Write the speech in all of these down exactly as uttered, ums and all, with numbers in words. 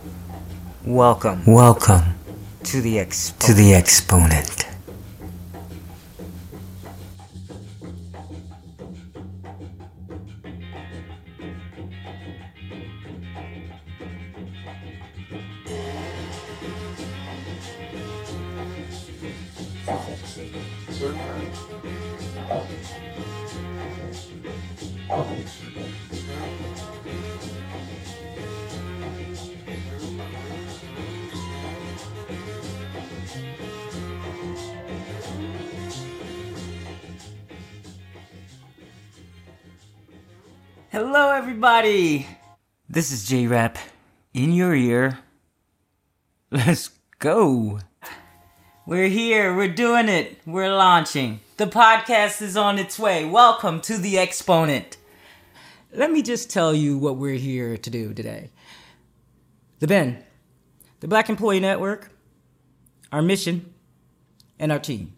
Welcome. Welcome to the Exponent. to the Exponent. Hello, everybody. This is J-Rap in your ear. Let's go. We're here. We're doing it. We're launching. The podcast is on its way. Welcome to the Exponent. Let me just tell you what we're here to do today. The B E N, the Black Employee Network, our mission, and our team.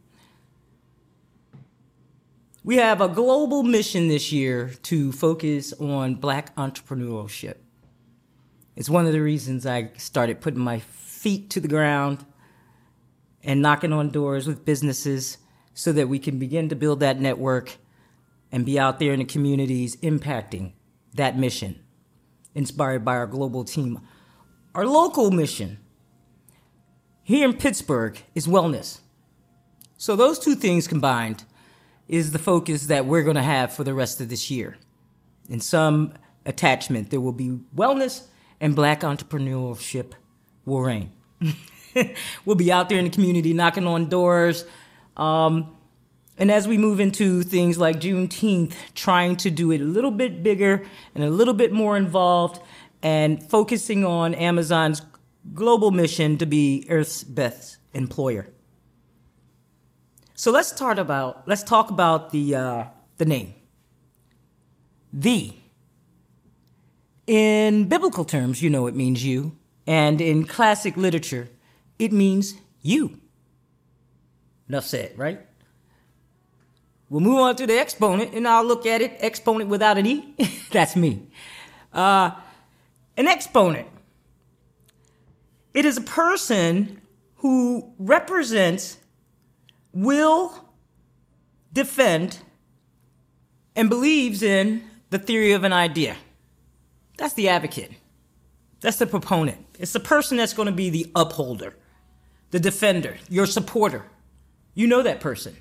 We have a global mission this year to focus on Black entrepreneurship. It's one of the reasons I started putting my feet to the ground and knocking on doors with businesses so that we can begin to build that network and be out there in the communities impacting that mission, inspired by our global team. Our local mission here in Pittsburgh is wellness. So those two things combined is the focus that we're going to have for the rest of this year. In some attachment, there will be wellness and Black entrepreneurship will reign. We'll be out there in the community knocking on doors. Um, and as we move into things like Juneteenth, trying to do it a little bit bigger and a little bit more involved and focusing on Amazon's global mission to be Earth's best employer. So let's talk about let's talk about the uh, the name. The. In biblical terms, you know it means you, and in classic literature, it means you. Enough said, right? We'll move on to the exponent, and I'll look at it. Exponent without an E. That's me. Uh, an exponent. It is a person who represents, will defend, and believes in the theory of an idea. That's the advocate. That's the proponent. It's the person that's going to be the upholder, the defender, your supporter. You know that person.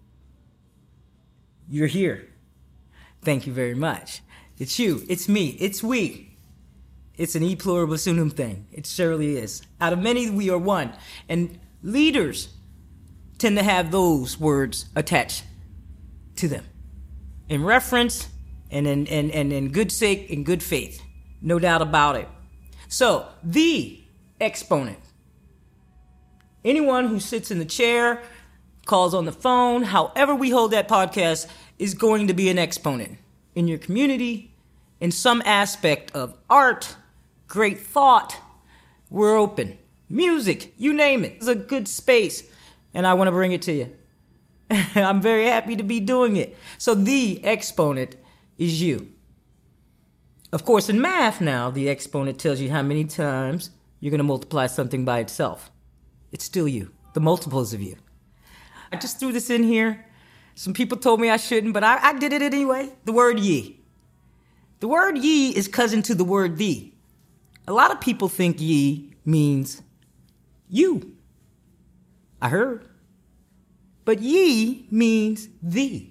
You're here. Thank you very much. It's you. It's me. It's we. It's an e pluribus unum thing. It surely is. Out of many, we are one. And leaders tend to have those words attached to them in reference and in, in, in, in good sake, in good faith. No doubt about it. So, the exponent. Anyone who sits in the chair, calls on the phone, however we hold that podcast, is going to be an exponent in your community, in some aspect of art, great thought. We're open. Music, you name it. It's a good space. And I want to bring it to you. I'm very happy to be doing it. So the exponent is you. Of course, in math now, the exponent tells you how many times you're going to multiply something by itself. It's still you, the multiples of you. I just threw this in here. Some people told me I shouldn't, but I, I did it anyway. The word ye. The word ye is cousin to the word thee. A lot of people think ye means you. I heard. But ye means thee.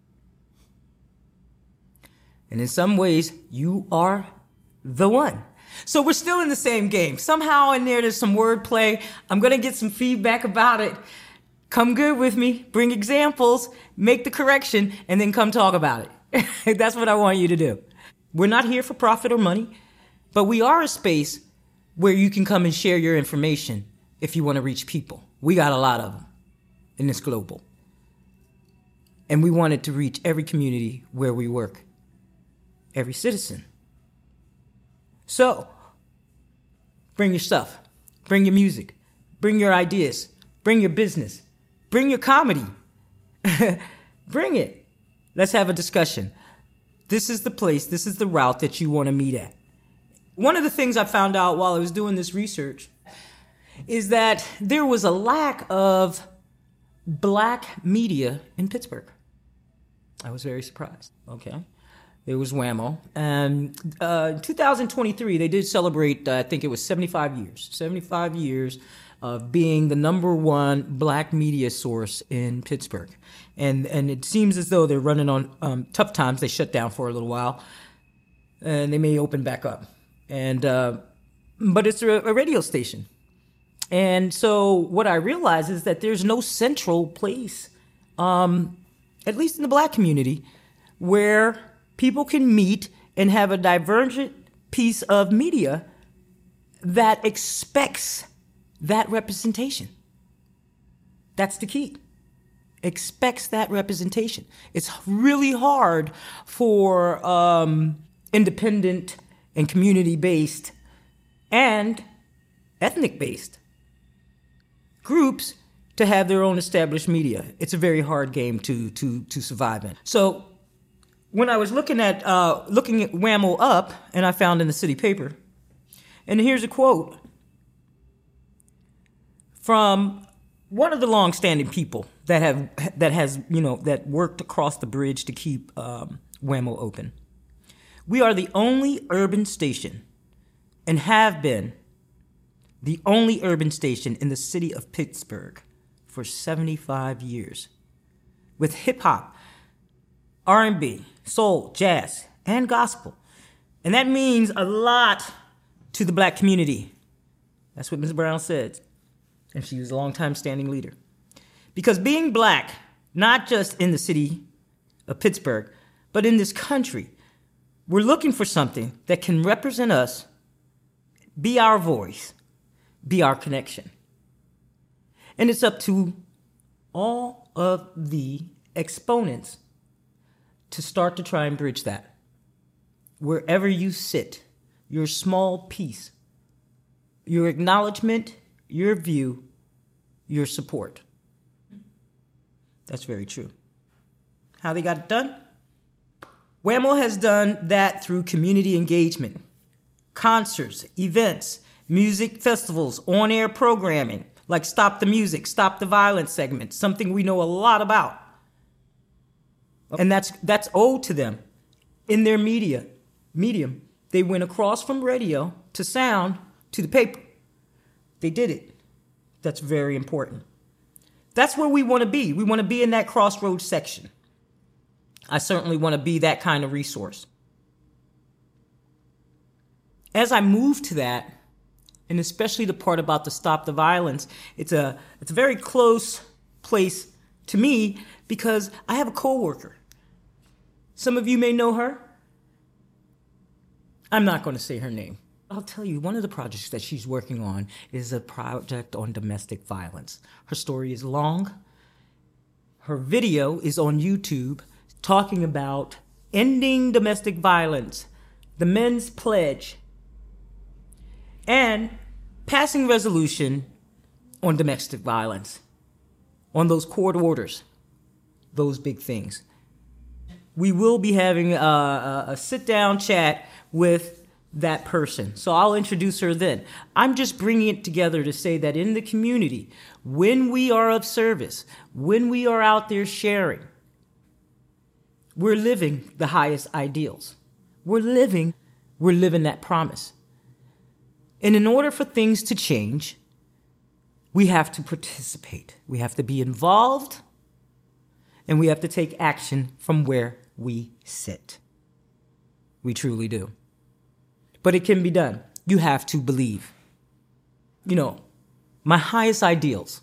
And in some ways, you are the one. So we're still in the same game. Somehow in there, there's some wordplay. I'm going to get some feedback about it. Come good with me. Bring examples. Make the correction. And then come talk about it. That's what I want you to do. We're not here for profit or money. But we are a space where you can come and share your information if you want to reach people. We got a lot of them in this global. And we wanted to reach every community where we work. Every citizen. So, bring your stuff. Bring your music. Bring your ideas. Bring your business. Bring your comedy. Bring it. Let's have a discussion. This is the place, this is the route that you want to meet at. One of the things I found out while I was doing this research is that there was a lack of black media in Pittsburgh. I was very surprised. Okay. There was Wham-O. And uh, in two thousand twenty-three, they did celebrate, uh, I think it was seventy-five years. seventy-five years of being the number one black media source in Pittsburgh. And and it seems as though they're running on um, tough times. They shut down for a little while. And they may open back up. And uh, but it's a, a radio station. And so what I realize is that there's no central place, um, at least in the black community, where people can meet and have a divergent piece of media that expects that representation. That's the key. Expects that representation. It's really hard for um, independent and community-based and ethnic-based groups to have their own established media. It's a very hard game to to to survive in. So when I was looking at uh, looking at Wham-O up, and I found in the city paper, and here's a quote from one of the long-standing people that have that has you know that worked across the bridge to keep um, Wham-O open. We are the only urban station, and have been the only urban station in the city of Pittsburgh for seventy-five years, with hip hop, R and B, soul, jazz, and gospel. And that means a lot to the black community. That's what Miz Brown said. And she was a longtime standing leader. Because being black, not just in the city of Pittsburgh, but in this country, we're looking for something that can represent us, be our voice, be our connection. And it's up to all of the exponents to start to try and bridge that. Wherever you sit, your small piece, your acknowledgement, your view, your support. That's very true. How they got it done? Wham-O has done that through community engagement, concerts, events, music festivals, on-air programming, like Stop the Music, Stop the Violence segment, something we know a lot about. And that's that's owed to them in their media medium. They went across from radio to sound to the paper. They did it. That's very important. That's where we want to be. We want to be in that crossroads section. I certainly want to be that kind of resource. As I move to that, and especially the part about the Stop the Violence, it's a it's a very close place to me because I have a coworker. Some of you may know her. I'm not going to say her name. I'll tell you, one of the projects that she's working on is a project on domestic violence. Her story is long. Her video is on YouTube talking about ending domestic violence, the men's pledge, and passing resolution on domestic violence, on those court orders, those big things. We will be having a, a, a sit-down chat with that person. So I'll introduce her then. I'm just bringing it together to say that in the community, when we are of service, when we are out there sharing, we're living the highest ideals. We're living, we're living that promise. And in order for things to change, we have to participate. We have to be involved, and we have to take action from where we sit. We truly do. But it can be done. You have to believe. You know, my highest ideals,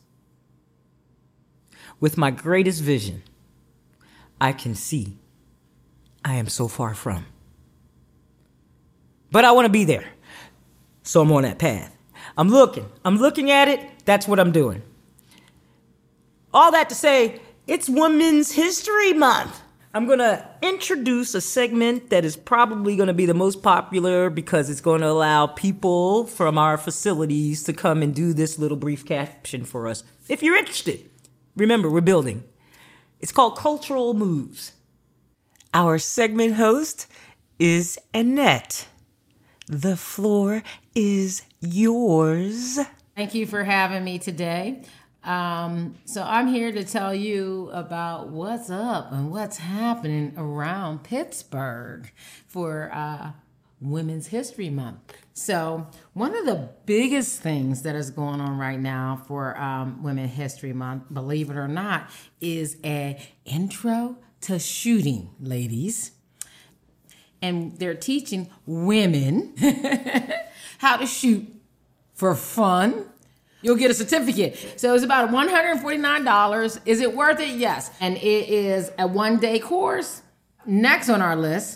with my greatest vision, I can see I am so far from. But I want to be there. So I'm on that path. I'm looking. I'm looking at it. That's what I'm doing. All that to say, it's Women's History Month. I'm going to introduce a segment that is probably going to be the most popular because it's going to allow people from our facilities to come and do this little brief caption for us. If you're interested, remember, we're building. It's called Cultural Moves. Our segment host is Annette, the floor is yours. Thank you for having me today. Um, so I'm here to tell you about what's up and what's happening around Pittsburgh for uh, Women's History Month. So one of the biggest things that is going on right now for um, Women's History Month, believe it or not, is an intro to shooting, ladies. And they're teaching women how to shoot for fun. You'll get a certificate. So it's about one hundred forty-nine dollars. Is it worth it? Yes. And it is a one-day course. Next on our list,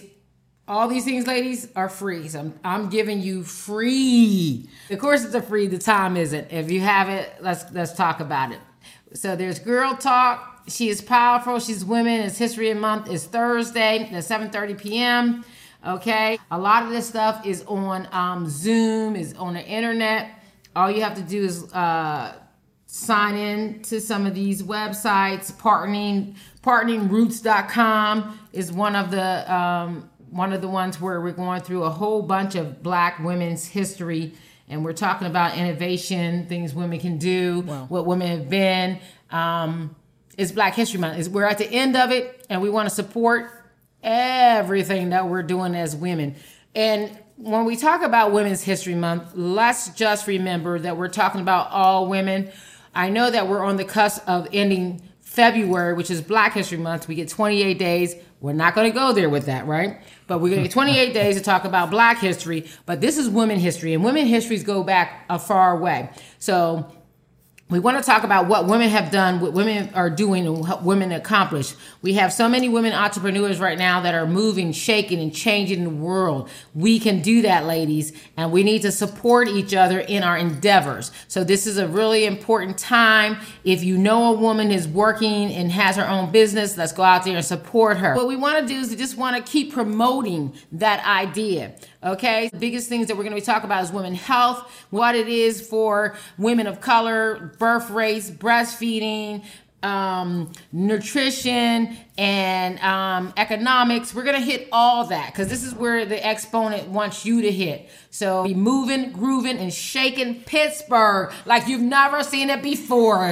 all these things, ladies, are free. So I'm, I'm giving you free. The courses are free. The time isn't. If you have it, let's let's talk about it. So there's Girl Talk. She is powerful. She's women. It's History Month. It's Thursday at seven thirty p.m. Okay. A lot of this stuff is on um, Zoom, is on the internet. All you have to do is uh, sign in to some of these websites. Partnering, partnering roots dot com is one of the um, one of the ones where we're going through a whole bunch of Black women's history, and we're talking about innovation, things women can do, wow. what women have been. Um, it's Black History Month. It's, we're at the end of it, and we want to support everything that we're doing as women. And when we talk about Women's History Month, let's just remember that we're talking about all women. I know that we're on the cusp of ending February, which is Black History Month. We get twenty-eight days. We're not going to go there with that, right? But we're going to get twenty-eight days to talk about Black history. But this is women history, and women histories go back a far way. So we want to talk about what women have done, what women are doing, and what women accomplish. We have so many women entrepreneurs right now that are moving, shaking, and changing the world. We can do that, ladies, and we need to support each other in our endeavors. So this is a really important time. If you know a woman is working and has her own business, let's go out there and support her. What we want to do is we just want to keep promoting that idea. Okay, the biggest things that we're going to be talking about is women's health, what it is for women of color, birth rates, breastfeeding, um, nutrition, and um, economics. We're going to hit all that because this is where the exponent wants you to hit. So be moving, grooving, and shaking Pittsburgh like you've never seen it before.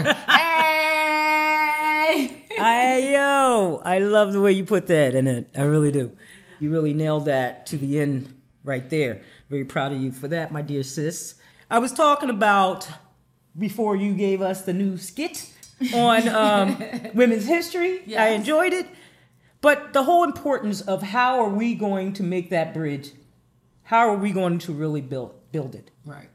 Hey! Hey, yo! I love the way you put that in it. I really do. You really nailed that to the end. Right there. Very proud of you for that, my dear sis. I was talking about, before you gave us the new skit on um, women's history. Yes. I enjoyed it. But the whole importance of how are we going to make that bridge? How are we going to really build, build it? Right.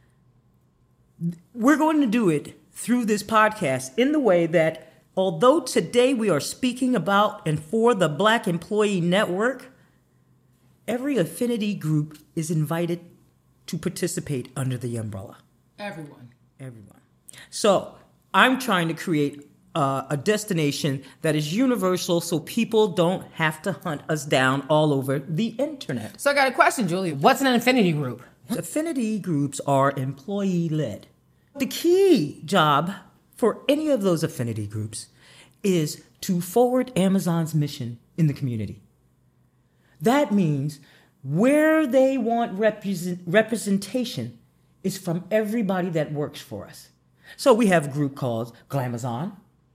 We're going to do it through this podcast in the way that although today we are speaking about and for the Black Employee Network, every affinity group is invited to participate under the umbrella. Everyone. Everyone. So I'm trying to create uh, a destination that is universal so people don't have to hunt us down all over the internet. So I got a question, Julie. What's an affinity group? Affinity groups are employee-led. The key job for any of those affinity groups is to forward Amazon's mission in the community. That means where they want represent, representation is from everybody that works for us. So we have a group called Glamazon.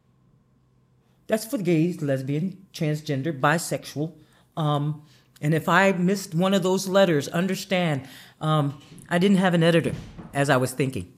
That's for gays, lesbian, transgender, bisexual. Um, and if I missed one of those letters, understand, um, I didn't have an editor, as I was thinking.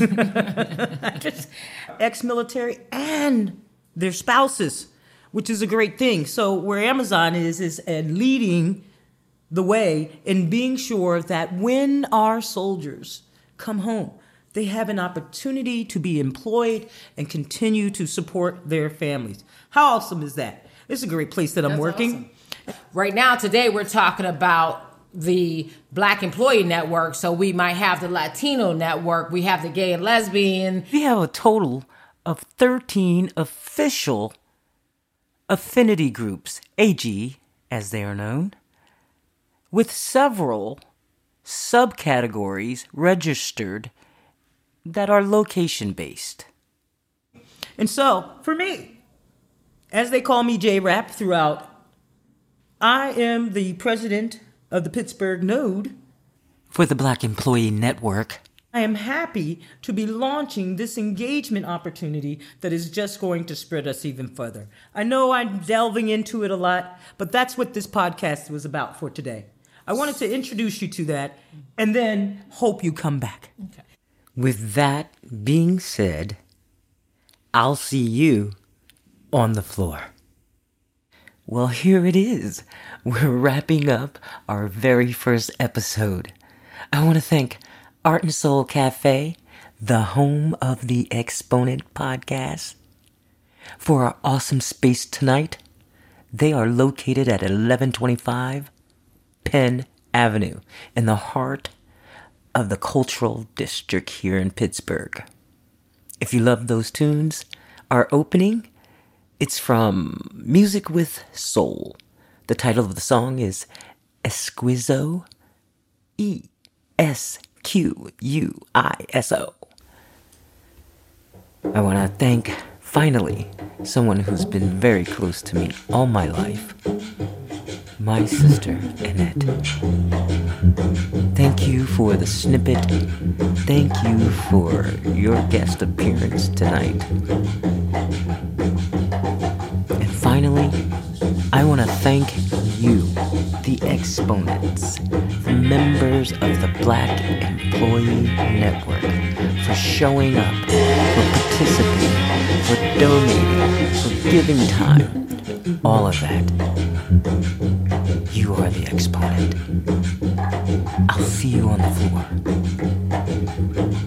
Just ex-military and their spouses, which is a great thing. So where Amazon is, is uh, leading the way in being sure that when our soldiers come home, they have an opportunity to be employed and continue to support their families. How awesome is that? It's a great place that I'm That's working. Awesome. Right now, today, we're talking about the Black Employee Network. So we might have the Latino Network. We have the gay and lesbian. We have a total of thirteen official affinity groups, A G, as they are known, with several subcategories registered that are location-based. And so, for me, as they call me J-Rap throughout, I am the president of the Pittsburgh node for the Black Employee Network. I am happy to be launching this engagement opportunity that is just going to spread us even further. I know I'm delving into it a lot, but that's what this podcast was about for today. I wanted to introduce you to that and then hope you come back. Okay. With that being said, I'll see you on the floor. Well, here it is. We're wrapping up our very first episode. I want to thank Art and Soul Cafe, the home of the Exponent podcast, for our awesome space tonight. They are located at eleven twenty-five Penn Avenue in the heart of the cultural district here in Pittsburgh. If you love those tunes, our opening, it's from Music with Soul. The title of the song is Esquizo, E S Q U I S O. I want to thank, finally, someone who's been very close to me all my life. My sister, Annette. Thank you for the snippet. Thank you for your guest appearance tonight. And finally, I want to thank you, the Exponents, the members of the Black Employee Network, for showing up, for participating, for donating, for giving time, all of that. You are the Exponent. I'll see you on the floor.